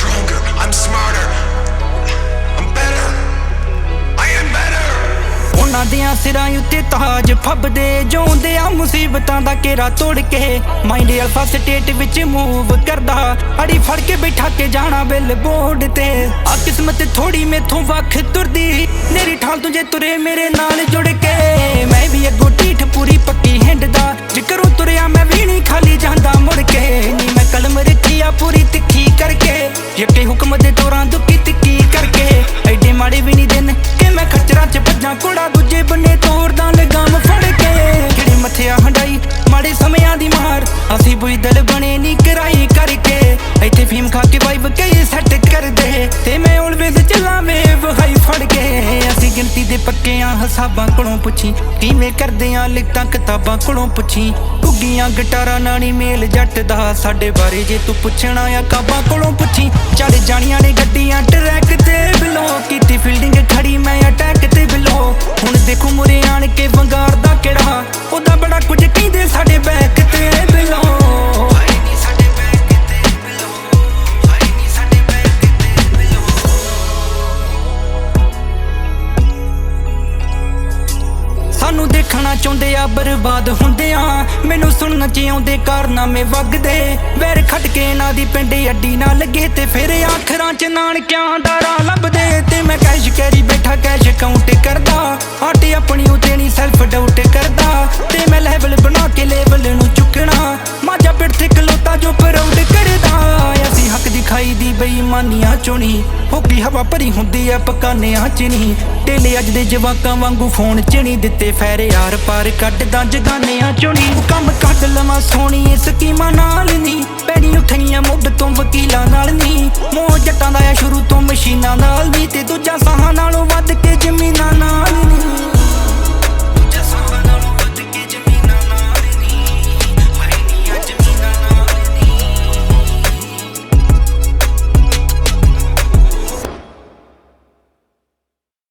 stronger, I'm smarter, I'm better, I am better। ਉਹਨਾਂ ਦੀਆਂ ਸਿਰਾਂ ਉੱਤੇ ਤਾਜ ਫੱਬਦੇ ਜਿਉਂਦੇ ਆ ਮੁਸੀਬਤਾਂ ਦਾ ਘੇਰਾ ਤੋੜ ਕੇ ਮਾਈਂਡ ਅਲਫਾ ਸਟੇਟ ਵਿੱਚ ਮੂਵ ਕਰਦਾ ਅੜੀ ਫੜ ਕੇ ਬਿਠਾ ਕੇ ਜਾਣਾ ਬਿਲ ਬੋਰਡ ਤੇ ਆ ਕਿਸਮਤ ਥੋੜੀ ਮੇਥੋਂ ਵੱਖ ਤੁਰਦੀ ਮੇਰੀ ਠਾਲ ਤੂੰ ਜੇ ਤੁਰੇ ਮੇਰੇ ਨਾਲ ਜੁੜ ਕੇ ਮੈਂ ਵੀ ਅੱਗੋਂ ਢੀਠ ਪੂਰੀ ਪੱਕੀ ਹਿੰਡਦਾ ਜਿਕਰੋਂ ਤੁਰਿਆ ਮੈਂ ਵੀ ਨਹੀਂ ਖਾਲੀ ਜਾਂਦਾ ਮੁੜ ਕੇ ਨੀ ਮੈਂ ਕਲਮ ਰੱਖੀ ਆ ਪੂਰੀ ਤਿੱਖੀ ਕਰਕੇ ਯੱਕੇ ਹੁਕਮ ਦੇ ਦੌਰਾਨ ਦੁੱਕੀ ਤਿੱਕੀ ਕਰਕੇ ਐਡੇ ਮਾੜੇ ਵੀ ਨਹੀਂ ਦਿਨ ਕਿ ਮੈਂ ਖੱਚਰਾਂ 'ਚ ਭੱਜਾਂ ਕੋੜਾ ਦੂਜੇ ਬੰਨੇ ਤੋੜਦਾ ਲਗਾਮ ਫੜ ਕੇ ਜਿਹੜੇ ਮੱਥਿਆ ਹੰਡਾਈ ਮਾੜੇ ਸਮਿਆਂ ਦੀ ਮਾਰ ਅਸੀਂ ਬੁਈ ਦਿਲ ਬਣੇ ਨੀ ਕਰਾਈ ਕਰਕੇ ਇੱਥੇ ਫੀਮ ਖਾ ਕੇ ਵਾਈਬ ਕਈ ਸੈੱਟ ਕਰਦੇ ਤੇ ਮੈਂ ਆਲਵੇਜ਼ ਚੱਲਾਂ ਵੇਵ ਹਾਈ ਫੜ ਕੇ ਅਸੀਂ ਗਿਣਤੀ ਦੇ ਪੱਕਿਆਂ ਹਿਸਾਬਾਂ ਕੋਲੋਂ ਪੁੱਛੀ ਕਿਵੇਂ ਕਰਦੇ ਆ ਲਿਖਤਾਂ ਕਿਤਾਬਾਂ ਕੋਲੋਂ ਪੁੱਛੀ ਉੱਗੀਆਂ ਗਿਟਾਰਾਂ ਨਾਲ ਨੀ ਮੇਲ ਜੱਟ ਦਾ ਸਾਡੇ ਬਾਰੇ ਜੇ ਤੂੰ ਪੁੱਛਣਾ ਆ ਕਾਬਾਂ ਕੋਲੋਂ ਪੁੱਛੀ ਚੜ ਜਾਣੀਆਂ ਨੇ ਗੱਡੀਆਂ ਟਰੈਕ ਤੇ ਬਿਲੋ ਕੀਤੀ ਫੀਲਡਿੰਗ ਖੜੀ ਮੈਂ ਅਟੈਕ ਤੇ ਬਿਲੋ ਹੁਣ ਦੇਖੋ ਮੁਰੇ ਆਣ ਕੇ ਵੰਗਾਰਦਾ ਕਿਹੜਾ ਉਹਦਾ ਬੜਾ ਕੁਝ ਕਹਿੰਦੇ ਸਾਡੇ ਬੈਕ ਤੇ ਬਿਲੋ ਸਾਨੂੰ ਦੇਖਣਾ ਚਾਹੁੰਦੇ ਆ ਬਰਬਾਦ ਹੁੰਦੇ ਆ ਮੈਨੂੰ ਸੁਣਨ 'ਚ ਆਉਂਦੇ ਕਾਰਨਾਮੇ ਵਗਦੇ ਵੈਰ ਖੱਟ ਕੇ ਇਹਨਾਂ ਦੀ ਪਿੰਡ ਅੱਡੀ ਨਾ ਲੱਗੇ ਤੇ ਫਿਰ ਆਖਰਾਂ 'ਚ ਨਾਨਕਿਆਂ ਦਾ ਰਾਹ ਲੱਭਦੇ ਤੇ ਮੈਂ ਕੈਸ਼ ਕੈਰੀ ਬੈਠਾ ਕੈਸ਼ ਕਾਊਂਟ ਕਰਦਾ ਆਟੇ ਆਪਣੀ ਉਤੇ ਨਹੀਂ ਸੈਲਫ ਡਾਊਟ ਕਰਦਾ ਤੇ ਮੈਂ ਲੈਵਲ ਬਣਾ ਕੇ ਲੈਵਲ ਨੂੰ ਚੁੱਕਣਾ ਮਾਝਾ ਪਿੰਡ ਤੇ ਖਲੋਤਾ ਜੋ ਪ੍ਰਾਊਡ ਕਰਦਾ ਅਸੀਂ ਹੱਕ ਦਿਖਾਈ ਦੀ ਬੇਈਮਾਨੀਆਂ ਚੋਣੀ ਹੋਕੀ ਹਵਾ ਭਰੀ ਹੁੰਦੀ ਆ ਪਕਾਨਿਆਂ 'ਚ ਨਹੀਂ ਟੇਲੇ ਅੱਜ ਦੇ ਜਵਾਕਾਂ ਵਾਂਗੂ ਫੋਨ 'ਚ ਨਹੀਂ ਦਿੱਤੇ ਫੈਰ ਯਾਰ ਪਾਰ ਕੱਢਦਾ ਜਗਾਨਿਆਂ ਚੋਂ ਨੀ ਕੰਮ ਕੱਢ ਲਵਾਂ ਸੋਹਣੀ ਸਕੀਮਾਂ ਨਾਲ ਨੀ ਪੈੜੀ ਉੱਠਣੀਆਂ ਮੁੱਢ ਤੋਂ ਵਕੀਲਾਂ ਨਾਲ ਨੀ ਮੋਹ ਜੱਟਾਂ ਦਾ ਆ ਸ਼ੁਰੂ ਤੋਂ ਮਸ਼ੀਨਾਂ ਨਾਲ ਨੀ ਤੇ ਦੂਜਾ ਸਾਹਾਂ ਨਾਲੋਂ ਵੱਧ ਕੇ ਜ਼ਮੀਨਾਂ ਨਾਲ